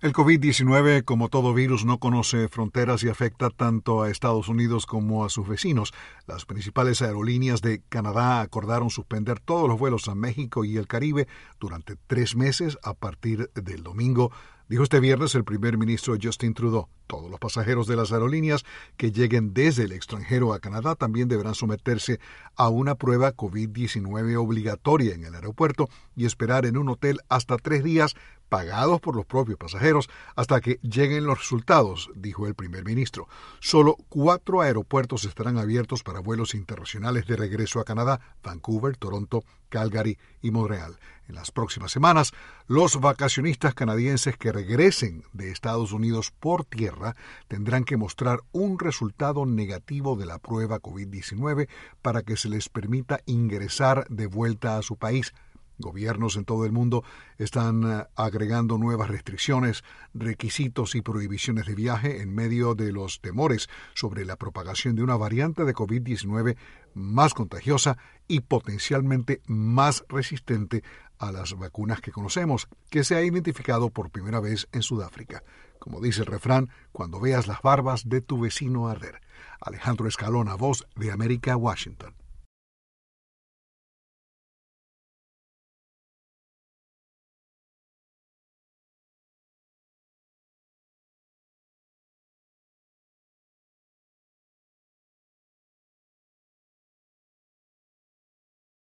El COVID-19, como todo virus, no conoce fronteras y afecta tanto a Estados Unidos como a sus vecinos. Las principales aerolíneas de Canadá acordaron suspender todos los vuelos a México y el Caribe durante 3 meses a partir del domingo, dijo este viernes el primer ministro Justin Trudeau. Todos los pasajeros de las aerolíneas que lleguen desde el extranjero a Canadá también deberán someterse a una prueba COVID-19 obligatoria en el aeropuerto y esperar en un hotel hasta 3 días pagados por los propios pasajeros hasta que lleguen los resultados, dijo el primer ministro. Solo 4 aeropuertos estarán abiertos para vuelos internacionales de regreso a Canadá: Vancouver, Toronto, Calgary y Montreal. En las próximas semanas, los vacacionistas canadienses que regresen de Estados Unidos por tierra tendrán que mostrar un resultado negativo de la prueba COVID-19 para que se les permita ingresar de vuelta a su país. Gobiernos en todo el mundo están agregando nuevas restricciones, requisitos y prohibiciones de viaje en medio de los temores sobre la propagación de una variante de COVID-19 más contagiosa y potencialmente más resistente a las vacunas que conocemos, que se ha identificado por primera vez en Sudáfrica. Como dice el refrán, cuando veas las barbas de tu vecino arder. Alejandro Escalona, Voz de América, Washington.